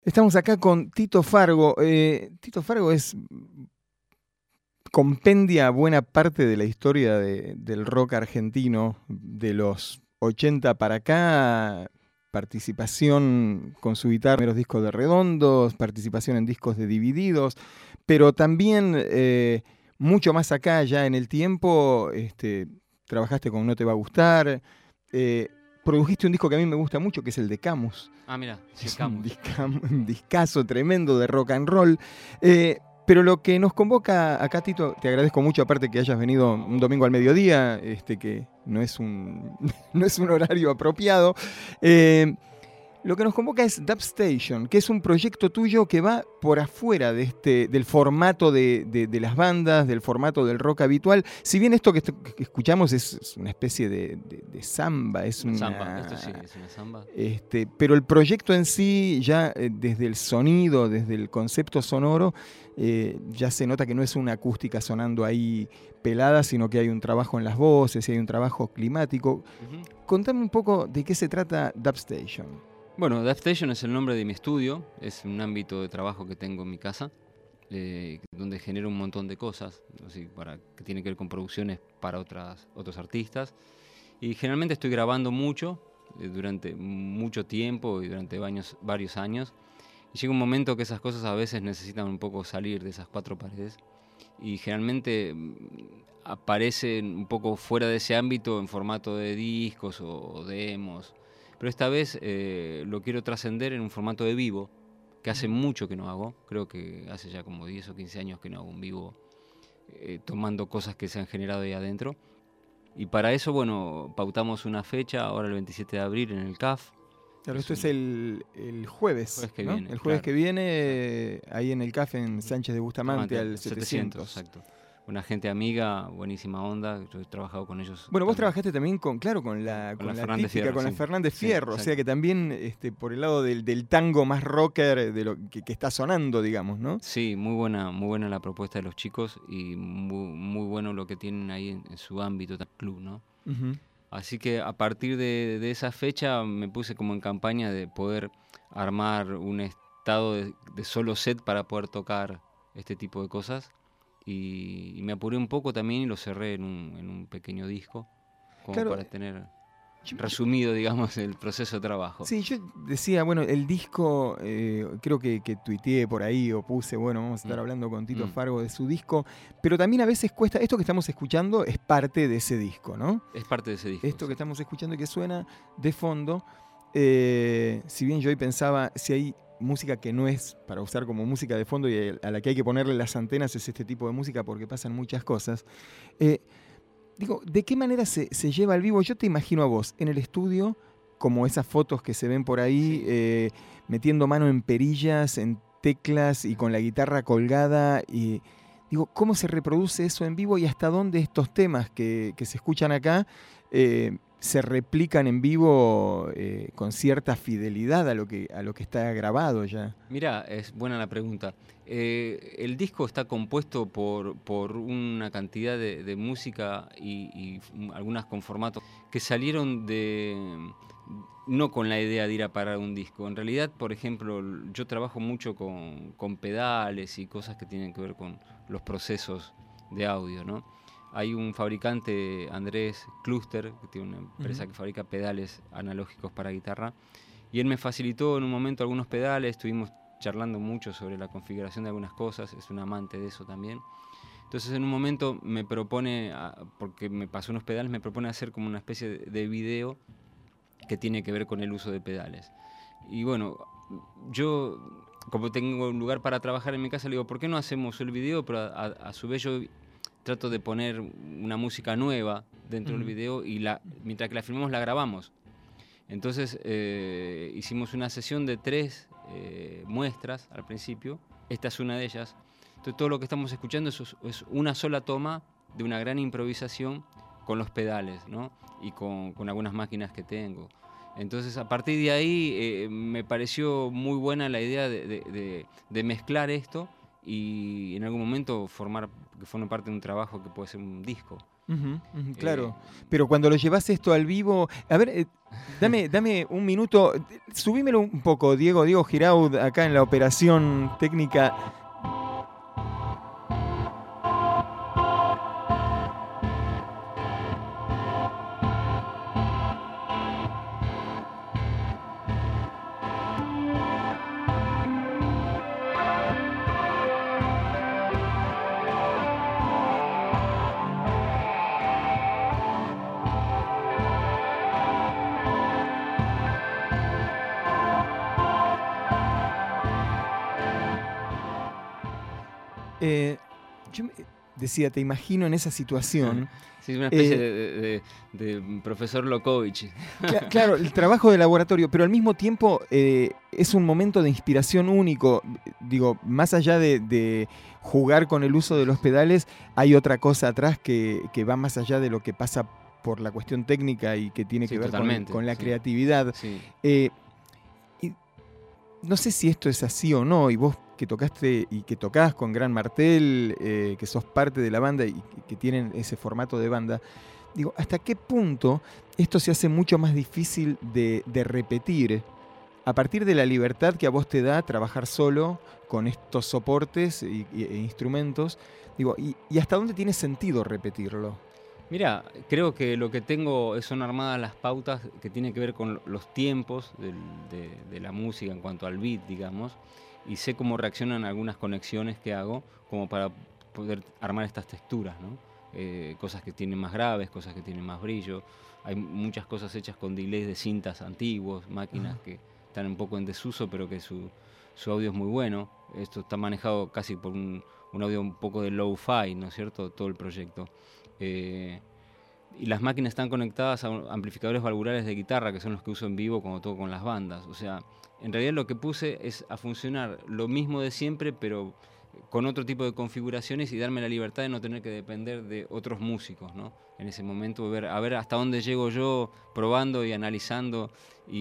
Estamos acá con Tito Fargo. Tito Fargo compendia buena parte de la historia del rock argentino de los 80 para acá. Participación con su guitarra en primeros discos de Redondos, participación en discos de Divididos, pero también mucho más acá ya en el tiempo, trabajaste con No Te Va a Gustar, eh, produjiste un disco que a mí me gusta mucho, que es el de Camus. Ah, mira, sí, Es Camus. un discazo tremendo de rock and roll. Pero lo que nos convoca acá, Tito, te agradezco mucho, aparte que hayas venido un domingo al mediodía, que no es un, no es un horario apropiado. Eh, lo que nos convoca es Dubstation, que es un proyecto tuyo que va por afuera del formato de las bandas, del formato del rock habitual. Si bien esto que escuchamos es una especie de samba, es Una una samba, esto sí, es una samba. pero el proyecto en sí, ya desde el sonido, desde el concepto sonoro, ya se nota que no es una acústica sonando ahí pelada, sino que hay un trabajo en las voces y hay un trabajo climático. Contame un poco de qué se trata Dubstation. Bueno, Dubstation es el nombre de mi estudio, es un ámbito de trabajo que tengo en mi casa, donde genero un montón de cosas, así, que tiene que ver con producciones para otros artistas. Y generalmente estoy grabando mucho, durante mucho tiempo y durante varios años. Y llega un momento que esas cosas a veces necesitan un poco salir de esas cuatro paredes. Y generalmente aparecen un poco fuera de ese ámbito en formato de discos o demos. Pero esta vez lo quiero trascender en un formato de vivo, que hace mucho que no hago. Creo que hace ya como 10 o 15 años que no hago un vivo tomando cosas que se han generado ahí adentro. Y para eso, bueno, pautamos una fecha, ahora el 27 de abril en el CAF. Claro, esto es el jueves, que ¿no? viene. El jueves Claro, que viene, ahí en el café en Sánchez de Bustamante, al 700. Exacto. Una gente amiga, buenísima onda, yo he trabajado con ellos. Bueno, vos también. trabajaste también con la Fernández típica, Fierro, con la sí. Fernández Sí, Fierro, o sea que también por el lado del tango más rocker de lo que está sonando, digamos, ¿no? Sí, muy buena la propuesta de los chicos y muy bueno lo que tienen ahí en su ámbito, club, ¿no? Uh-huh. Así que a partir de esa fecha me puse como en campaña de poder armar un estado de solo set para poder tocar este tipo de cosas. Y me apuré un poco también y lo cerré en un pequeño disco, como Claro, para tener resumido, digamos, el proceso de trabajo. sí, yo decía, bueno, el disco, creo que tuiteé por ahí o puse, bueno, vamos a estar hablando con Tito Fargo de su disco, pero también a veces cuesta, esto que estamos escuchando es parte de ese disco, ¿no? Es parte de ese disco. Esto que estamos escuchando y que suena de fondo, si bien yo hoy pensaba, si hay música que no es para usar como música de fondo y a la que hay que ponerle las antenas es este tipo de música porque pasan muchas cosas. Digo, ¿de qué manera se lleva al vivo? Yo te imagino a vos en el estudio, como esas fotos que se ven por ahí, Sí. metiendo mano en perillas, en teclas y con la guitarra colgada. Y digo, ¿cómo se reproduce eso en vivo y hasta dónde estos temas que se escuchan acá se replican en vivo con cierta fidelidad a lo que está grabado ya? Mirá, es buena la pregunta. El disco está compuesto por una cantidad de música y algunas con formatos que salieron no con la idea de ir a parar un disco. En realidad, por ejemplo, yo trabajo mucho con pedales y cosas que tienen que ver con los procesos de audio, ¿no? Hay un fabricante, Andrés Cluster, que tiene una empresa que fabrica pedales analógicos para guitarra, y él me facilitó en un momento algunos pedales, estuvimos charlando mucho sobre la configuración de algunas cosas, es un amante de eso también. Entonces en un momento me propone, porque me pasó unos pedales, me propone hacer como una especie de video que tiene que ver con el uso de pedales. Y bueno, yo como tengo un lugar para trabajar en mi casa, le digo, ¿por qué no hacemos el video? Pero a su vez yo trato de poner una música nueva dentro del video y mientras que la filmamos la grabamos. Entonces hicimos una sesión de 3 muestras al principio, esta es una de ellas. Entonces todo lo que estamos escuchando es una sola toma de una gran improvisación con los pedales, ¿no? Y con algunas máquinas que tengo. Entonces a partir de ahí me pareció muy buena la idea de mezclar esto y en algún momento que forme parte de un trabajo que puede ser un disco. Claro, pero cuando lo llevas esto al vivo, a ver, dame un minuto, subímelo un poco, Diego Giraud, acá en la operación técnica. Yo decía, te imagino en esa situación. Sí, es una especie de profesor Lokovich. Claro, el trabajo de laboratorio, pero al mismo tiempo es un momento de inspiración único. Digo, más allá de jugar con el uso de los pedales, hay otra cosa atrás que va más allá de lo que pasa por la cuestión técnica y que tiene que ver con la creatividad. Sí. Y no sé si esto es así o no, y vos que tocaste y que tocás con Gran Martel, que sos parte de la banda y que tienen ese formato de banda, digo, ¿hasta qué punto esto se hace mucho más difícil de repetir a partir de la libertad que a vos te da trabajar solo con estos soportes e instrumentos? Digo, ¿y hasta dónde tiene sentido repetirlo? Mira, creo que lo que tengo son armadas las pautas que tienen que ver con los tiempos de la música en cuanto al beat, digamos, y sé cómo reaccionan algunas conexiones que hago como para poder armar estas texturas, ¿no? Cosas que tienen más graves, cosas que tienen más brillo. Hay muchas cosas hechas con delays de cintas antiguos, máquinas que están un poco en desuso, pero que su audio es muy bueno. Esto está manejado casi por un audio un poco de low-fi, ¿no es cierto? Todo el proyecto. Y las máquinas están conectadas a amplificadores valvulares de guitarra, que son los que uso en vivo cuando toco con las bandas. O sea, en realidad lo que puse es a funcionar lo mismo de siempre, pero con otro tipo de configuraciones y darme la libertad de no tener que depender de otros músicos, ¿no? En ese momento, a ver hasta dónde llego yo probando y analizando.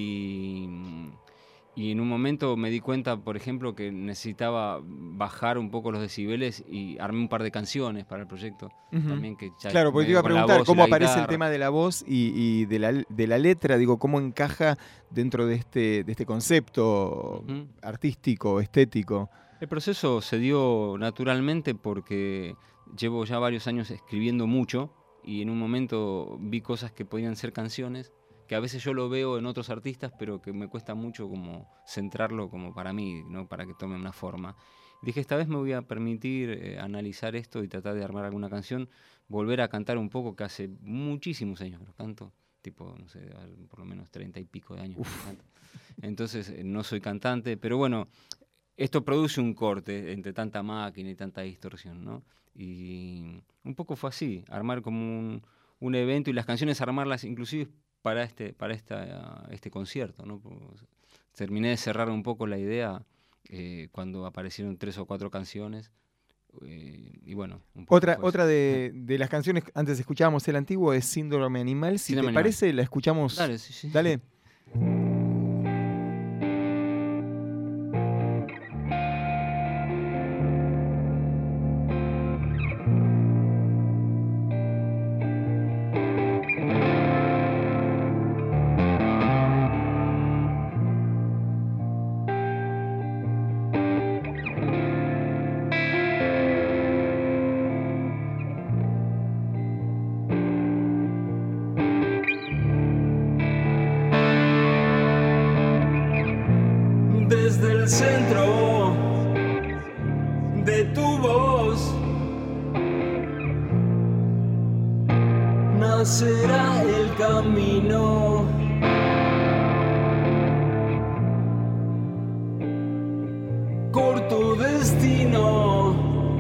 Y en un momento me di cuenta, por ejemplo, que necesitaba bajar un poco los decibeles y armé un par de canciones para el proyecto. También que claro, porque te iba a preguntar cómo aparece el tema de la voz y de la letra, digo, cómo encaja dentro de este concepto artístico, estético. El proceso se dio naturalmente porque llevo ya varios años escribiendo mucho y en un momento vi cosas que podían ser canciones, que a veces yo lo veo en otros artistas, pero que me cuesta mucho como centrarlo como para mí, ¿no? Para que tome una forma. Dije, esta vez me voy a permitir analizar esto y tratar de armar alguna canción, volver a cantar un poco, que hace muchísimos años que lo canto, tipo, no sé, por lo menos 30 y pico de años que lo canto. Entonces, no soy cantante, pero bueno, esto produce un corte entre tanta máquina y tanta distorsión, ¿no? Y un poco fue así, armar como un evento y las canciones armarlas inclusive para este concierto, ¿no? Terminé de cerrar un poco la idea cuando aparecieron 3 o 4 canciones y bueno. Otra de las canciones, antes escuchábamos el antiguo, es Síndrome Animal. Si te parece, la escuchamos. Dale, sí. Dale. Desde el centro de tu voz nacerá el camino. Corto destino,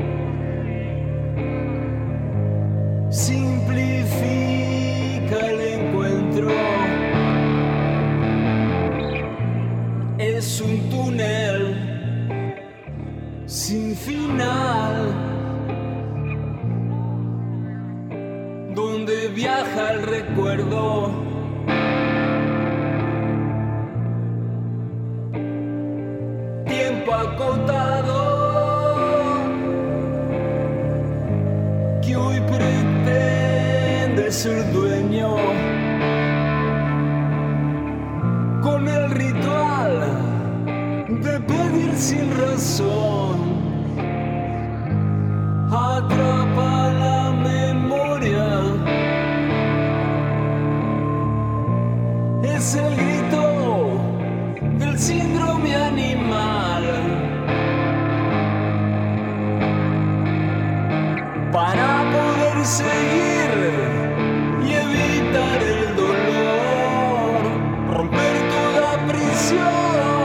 simplifica el encuentro. Es un túnel sin final, donde viaja el recuerdo. Tiempo acotado que hoy pretende es el dueño. Con el ritual de pedir sin razón, atrapa la memoria. Es el grito del síndrome animal. Para poder seguir y evitar el dolor, romper toda prisión.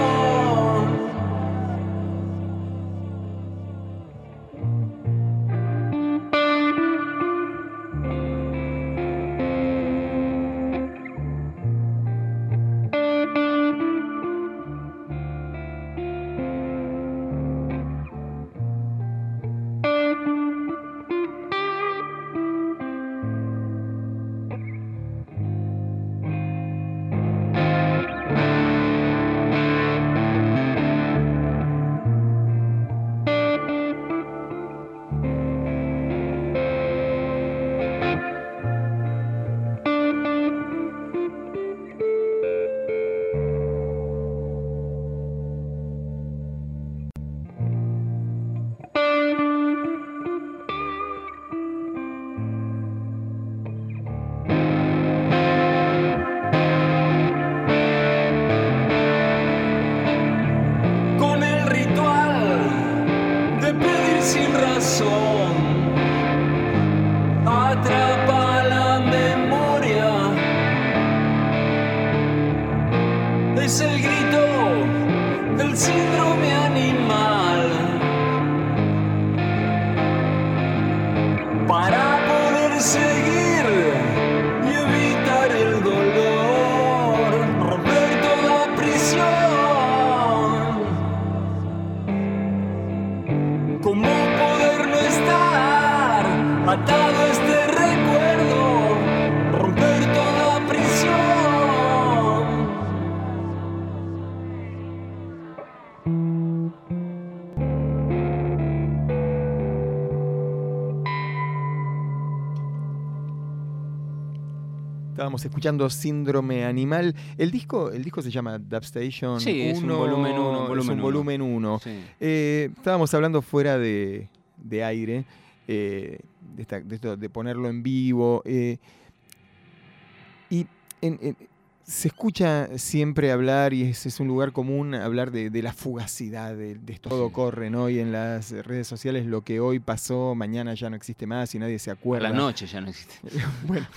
Atrapa la memoria. Es el grito del síndrome animal. Para poder seguir y evitar el dolor, romper toda prisión. ¿Cómo poder no estar atado a este recuerdo, romper toda prisión? Estábamos escuchando Síndrome Animal. El disco se llama Dubstation 1. Sí, es un volumen 1. Es un volumen 1. Sí. Estábamos hablando fuera de aire, de esto de ponerlo en vivo. Y se escucha siempre hablar, y es un lugar común hablar de la fugacidad, de esto. Todo corre, ¿no? Y en las redes sociales lo que hoy pasó, mañana ya no existe más y nadie se acuerda. La noche ya no existe. Bueno,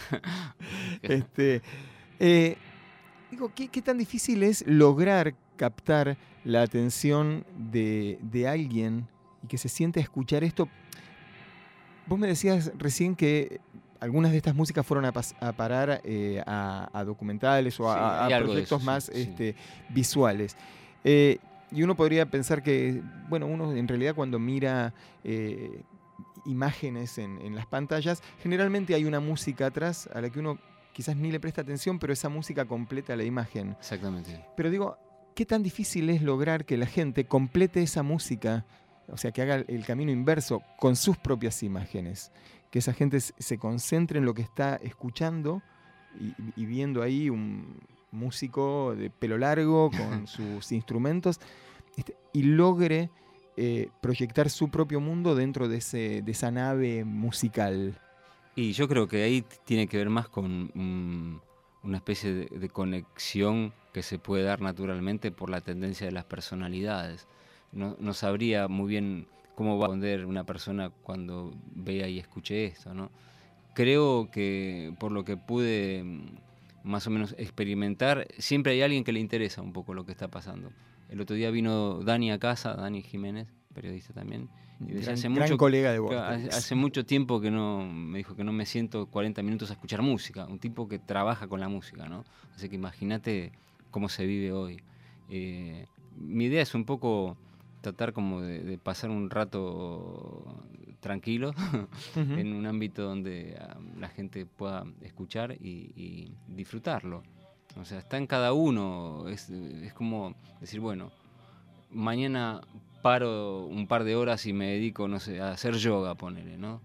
digo, ¿qué tan difícil es lograr captar la atención de alguien y que se siente a escuchar esto? Vos me decías recién que algunas de estas músicas fueron a parar a documentales o a proyectos más sí. visuales. Y uno podría pensar que, bueno, uno en realidad cuando mira imágenes en las pantallas, generalmente hay una música atrás a la que uno quizás ni le presta atención, pero esa música completa la imagen. Exactamente. Pero digo, ¿qué tan difícil es lograr que la gente complete esa música? O sea, que haga el camino inverso con sus propias imágenes. Que esa gente se concentre en lo que está escuchando y viendo ahí un músico de pelo largo con sus instrumentos y logre proyectar su propio mundo dentro de esa nave musical. Y yo creo que ahí tiene que ver más con una especie de conexión que se puede dar naturalmente por la tendencia de las personalidades. No sabría muy bien cómo va a responder una persona cuando vea y escuche esto, ¿no? Creo que por lo que pude más o menos experimentar, siempre hay alguien que le interesa un poco lo que está pasando. El otro día vino Dani a casa, Dani Jiménez, periodista también, y decía, gran colega de vos. Hace mucho tiempo que me dijo que no me siento 40 minutos a escuchar música, un tipo que trabaja con la música, ¿no? Así que imagínate cómo se vive hoy. Mi idea es un poco tratar como de pasar un rato tranquilo en un ámbito donde la gente pueda escuchar y disfrutarlo. O sea, está en cada uno, es como decir, bueno, mañana paro un par de horas y me dedico, no sé, a hacer yoga, ponele, ¿no?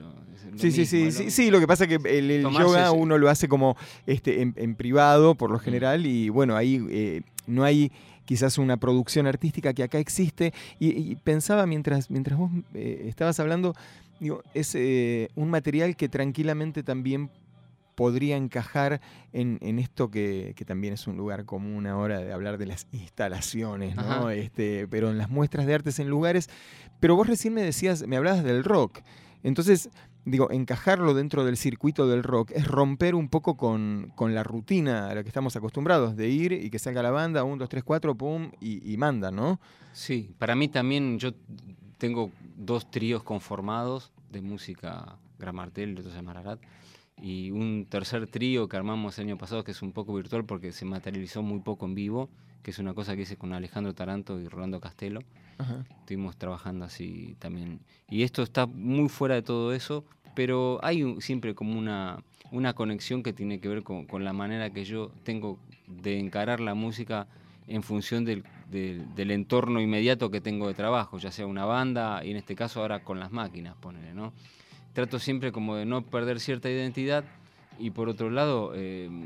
Sí, lo que pasa es que el yoga uno lo hace como en privado, por lo general, y bueno, ahí no hay quizás una producción artística que acá existe, y pensaba mientras vos estabas hablando, digo, es un material que tranquilamente también podría encajar en esto que también es un lugar común ahora de hablar de las instalaciones, ¿no? Pero en las muestras de artes en lugares. Pero vos recién me hablabas del rock. Entonces, digo, encajarlo dentro del circuito del rock es romper un poco con la rutina a la que estamos acostumbrados, de ir y que salga la banda, 1, 2, 3, 4, pum, y manda, ¿no? Sí, para mí también, yo tengo 2 tríos conformados de música, Gran Martel y otro se llama Ararat, y un tercer trío que armamos el año pasado, que es un poco virtual porque se materializó muy poco en vivo, que es una cosa que hice con Alejandro Taranto y Rolando Castelo. Ajá. Estuvimos trabajando así también. Y esto está muy fuera de todo eso, pero hay siempre como una conexión que tiene que ver con la manera que yo tengo de encarar la música en función del entorno inmediato que tengo de trabajo, ya sea una banda, y en este caso ahora con las máquinas, ponele, ¿no? Trato siempre como de no perder cierta identidad y por otro lado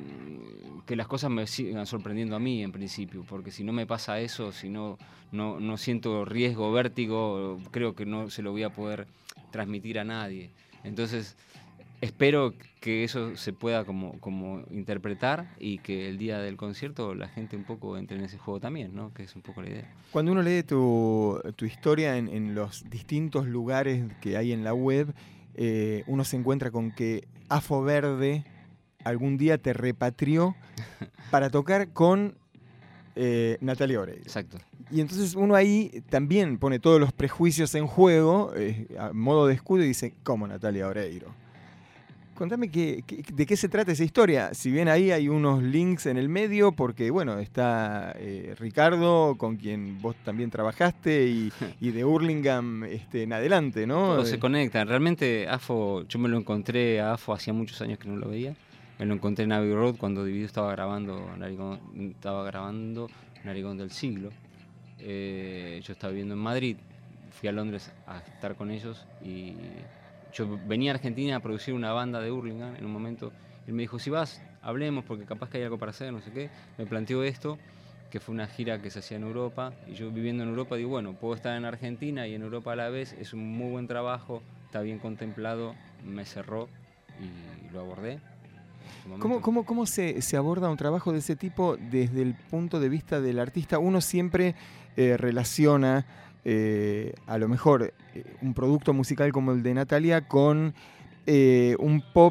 que las cosas me sigan sorprendiendo a mí en principio, porque si no me pasa eso, si no siento riesgo, vértigo, creo que no se lo voy a poder transmitir a nadie. Entonces espero que eso se pueda como interpretar y que el día del concierto la gente un poco entre en ese juego también, ¿no? Que es un poco la idea. Cuando uno lee tu historia en los distintos lugares que hay en la web, uno se encuentra con que Afo Verde algún día te repatrió para tocar con Natalia Oreiro. Exacto. Y entonces uno ahí también pone todos los prejuicios en juego, a modo de escudo, y dice, ¿cómo Natalia Oreiro? Contame de qué se trata esa historia. Si bien ahí hay unos links en el medio, porque bueno, está Ricardo, con quien vos también trabajaste, y de Hurlingham en adelante, ¿no? Todos se conectan. Realmente Afo, yo me lo encontré a Afo hacía muchos años que no lo veía. Me lo encontré en Abbey Road cuando Dividido estaba grabando Narigón del Siglo. Yo estaba viviendo en Madrid, fui a Londres a estar con ellos y yo venía a Argentina a producir una banda de Hurlingham en un momento. Él me dijo, si vas, hablemos porque capaz que hay algo para hacer, no sé qué. Me planteó esto, que fue una gira que se hacía en Europa. Y yo viviendo en Europa digo, bueno, puedo estar en Argentina y en Europa a la vez. Es un muy buen trabajo, está bien contemplado. Me cerró y lo abordé. ¿Cómo se aborda un trabajo de ese tipo desde el punto de vista del artista? Uno siempre relaciona a lo mejor un producto musical como el de Natalia con un pop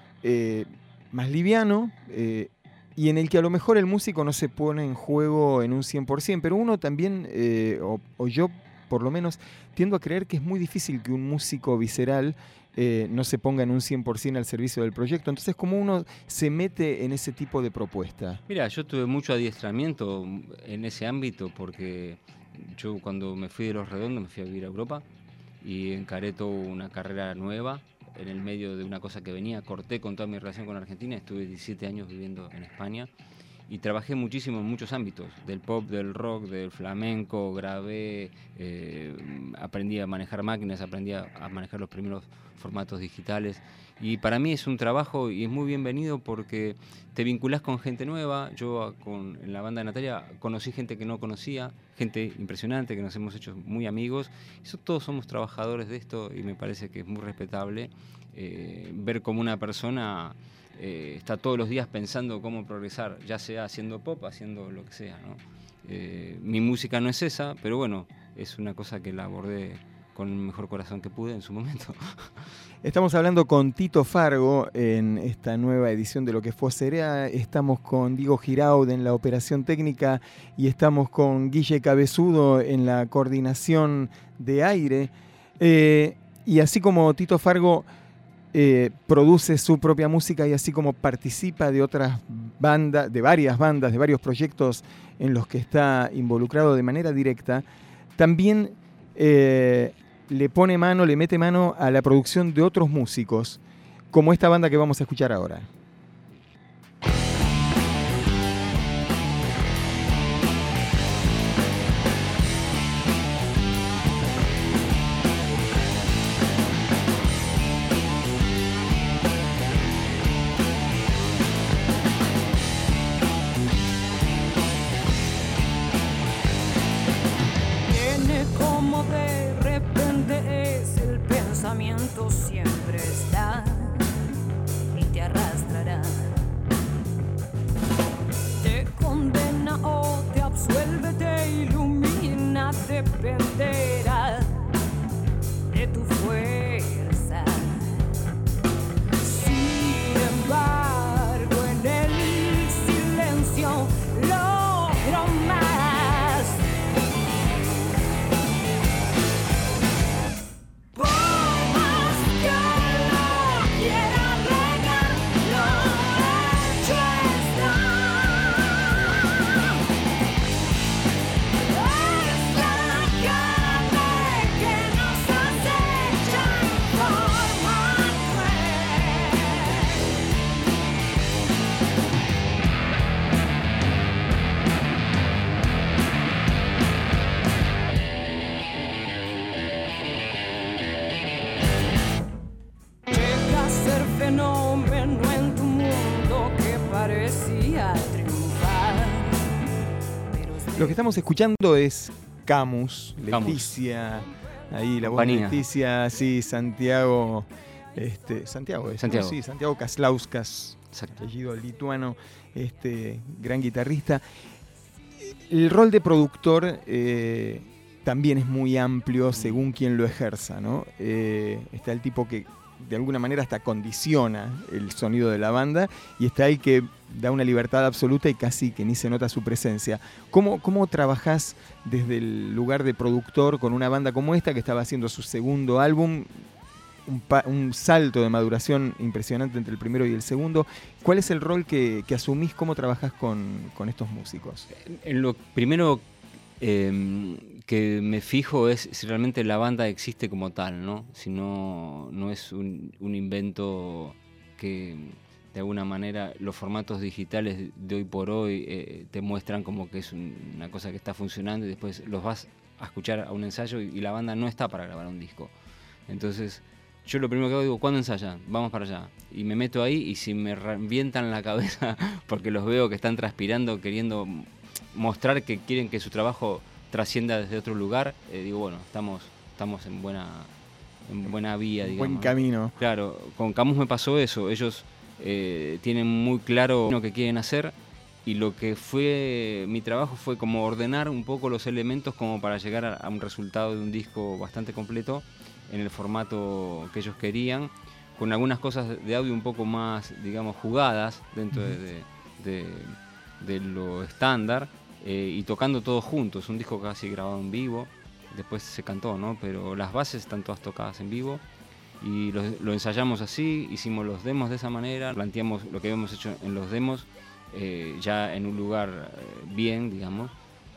más liviano y en el que a lo mejor el músico no se pone en juego en un 100%, pero uno también, o yo por lo menos, tiendo a creer que es muy difícil que un músico visceral no se ponga en un 100% al servicio del proyecto. Entonces, ¿cómo uno se mete en ese tipo de propuesta? Mira, yo tuve mucho adiestramiento en ese ámbito porque yo cuando me fui de Los Redondos me fui a vivir a Europa y encaré toda una carrera nueva en el medio de una cosa que venía. Corté con toda mi relación con Argentina, estuve 17 años viviendo en España y trabajé muchísimo en muchos ámbitos, del pop, del rock, del flamenco, grabé, aprendí a manejar máquinas, aprendí a manejar los primeros formatos digitales y para mí es un trabajo y es muy bienvenido porque te vinculás con gente nueva. Yo en la banda de Natalia conocí gente que no conocía, gente impresionante que nos hemos hecho muy amigos. Todos somos trabajadores de esto y me parece que es muy respetable ver cómo una persona está todos los días pensando cómo progresar, ya sea haciendo pop, haciendo lo que sea, ¿no? Mi música no es esa, pero bueno, es una cosa que la abordé con el mejor corazón que pude en su momento. Estamos hablando con Tito Fargo en esta nueva edición de Lo que fue Cerea. Estamos con Diego Giraud en la operación técnica y estamos con Guille Cabezudo en la coordinación de aire. Y así como Tito Fargo produce su propia música y así como participa de otras bandas, de varias bandas, de varios proyectos en los que está involucrado de manera directa, también le mete mano a la producción de otros músicos, como esta banda que vamos a escuchar ahora. como de repente es el pensamiento, siempre está y te arrastrará. Te condena o te absuelve, te ilumina, dependerá de tu fuerza. Sin embargo, en el silencio logro más. Por más que lo quiera negar, lo hecho está. Es la carne que nos acecha en forma cruel. Llega a ser fenómeno en tu mundo que parecía triunfar. Lo que estamos escuchando es Camus, Camus. Leticia, ahí la voz de Compañía. Leticia, sí, Santiago, Santiago, es, ¿no? Santiago. Sí, Santiago Kaslauskas, Exacto. apellido lituano, gran guitarrista. El rol de productor también es muy amplio según quien lo ejerza, ¿no? Está el tipo que de alguna manera hasta condiciona el sonido de la banda y está el que da una libertad absoluta y casi que ni se nota su presencia. ¿Cómo trabajás desde el lugar de productor con una banda como esta que estaba haciendo su segundo álbum? Un salto de maduración impresionante entre el primero y el segundo. ¿Cuál es el rol que asumís? ¿Cómo trabajás con estos músicos? En lo primero que me fijo es si realmente la banda existe como tal, ¿no? Si no es un invento que de alguna manera los formatos digitales de hoy por hoy te muestran como que es una cosa que está funcionando y después los vas a escuchar a un ensayo y la banda no está para grabar un disco. Entonces yo lo primero que hago digo, ¿cuándo ensayan? Vamos para allá. Y me meto ahí y si me revientan la cabeza porque los veo que están transpirando queriendo mostrar que quieren que su trabajo trascienda desde otro lugar, digo, bueno, estamos en buena vía, digamos. Buen camino. Claro, con Camus me pasó eso. Ellos tienen muy claro lo que quieren hacer y lo que fue mi trabajo fue como ordenar un poco los elementos como para llegar a un resultado de un disco bastante completo en el formato que ellos querían, con algunas cosas de audio un poco más, digamos, jugadas dentro de lo estándar, y tocando todos juntos, un disco casi grabado en vivo, después se cantó, ¿no? Pero las bases están todas tocadas en vivo y lo ensayamos así, hicimos los demos de esa manera, planteamos lo que habíamos hecho en los demos ya en un lugar bien, digamos,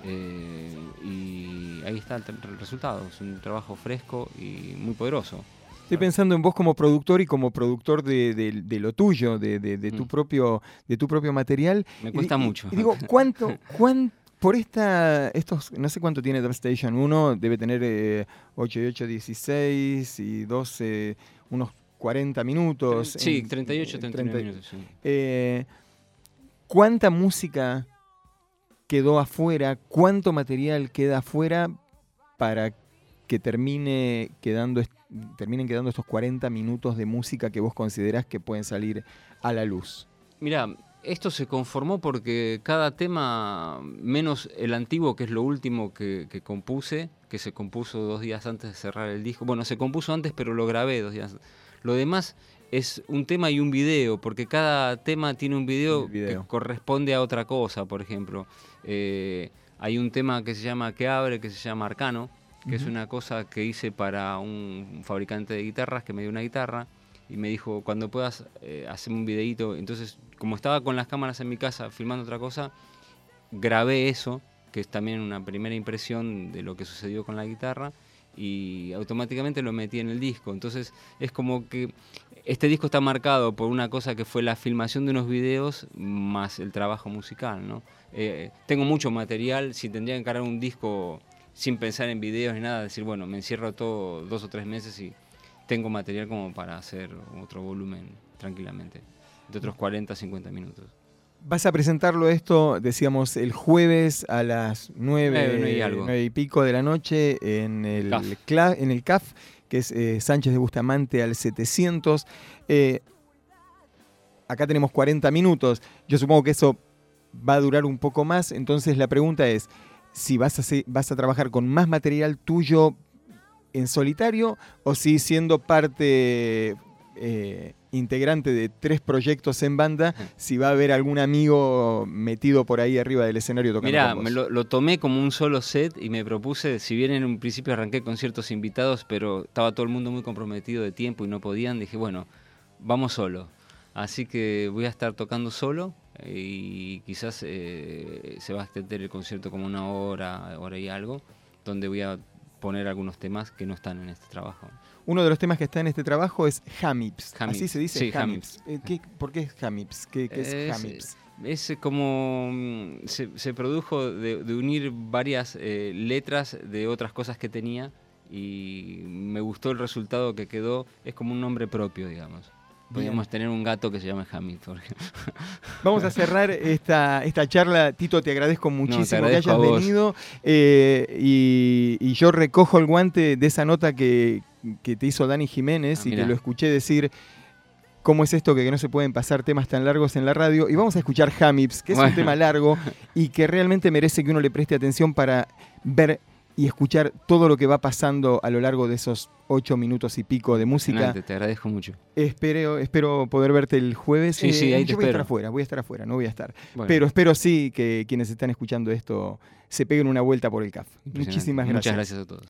y ahí está el resultado, es un trabajo fresco y muy poderoso. Estoy pensando en vos como productor y como productor de lo tuyo, de tu propio material. Me cuesta mucho. Y digo, ¿cuánto por estos, no sé cuánto tiene Drum Station 1, debe tener 8 y 8, 16 y 12, unos 40 minutos. Sí, 38, 39 minutos. Sí. ¿Cuánta música quedó afuera? ¿Cuánto material queda afuera para que terminen quedando estos 40 minutos de música que vos considerás que pueden salir a la luz? Mirá, esto se conformó porque cada tema, menos el antiguo, que es lo último que compuse, que se compuso 2 días antes de cerrar el disco. Bueno, se compuso antes, pero lo grabé 2 días. Lo demás es un tema y un video, porque cada tema tiene un video que corresponde a otra cosa, por ejemplo. Hay un tema que se llama Que Abre, que se llama Arcano, que es una cosa que hice para un fabricante de guitarras que me dio una guitarra y me dijo, cuando puedas, hacerme un videíto. Entonces, como estaba con las cámaras en mi casa filmando otra cosa, grabé eso, que es también una primera impresión de lo que sucedió con la guitarra, y automáticamente lo metí en el disco. Entonces es como que este disco está marcado por una cosa que fue la filmación de unos videos más el trabajo musical, ¿no? Tengo mucho material. Si tendría que encarar un disco sin pensar en videos ni nada, decir, bueno, me encierro todo 2 o 3 meses y tengo material como para hacer otro volumen tranquilamente, de otros 40, 50 minutos. Vas a presentarlo esto, decíamos, el jueves a las 9 y pico de la noche en el CAF, que es Sánchez de Bustamante al 700. Acá tenemos 40 minutos. Yo supongo que eso va a durar un poco más. Entonces la pregunta es, si vas a trabajar con más material tuyo en solitario o si siendo parte integrante de 3 proyectos en banda, si va a haber algún amigo metido por ahí arriba del escenario tocando. Mirá, con vos. lo tomé como un solo set y me propuse, si bien en un principio arranqué con ciertos invitados, pero estaba todo el mundo muy comprometido de tiempo y no podían, dije, bueno, vamos solo. Así que voy a estar tocando solo y quizás se va a extender el concierto como una hora y algo, donde voy a poner algunos temas que no están en este trabajo. Uno de los temas que está en este trabajo es Hamips. ¿Así se dice? Sí, Hamips. ¿Por qué es Hamips? ¿Qué es Hamips? Es como se produjo de unir varias letras de otras cosas que tenía y me gustó el resultado que quedó. Es como un nombre propio, digamos. Podríamos tener un gato que se llame Hamid, por ejemplo. Vamos a cerrar esta charla. Tito, te agradezco muchísimo que hayas venido. Y yo recojo el guante de esa nota que te hizo Dani Jiménez y que lo escuché decir cómo es esto que no se pueden pasar temas tan largos en la radio. Y vamos a escuchar Hamips, que es un tema largo y que realmente merece que uno le preste atención para ver y escuchar todo lo que va pasando a lo largo de esos 8 minutos y pico de música. Te agradezco mucho. Espero poder verte el jueves. Sí, ahí te yo voy a estar afuera, no voy a estar. Bueno. Pero espero sí que quienes están escuchando esto se peguen una vuelta por el CAF. Muchísimas gracias. Muchas gracias a todos.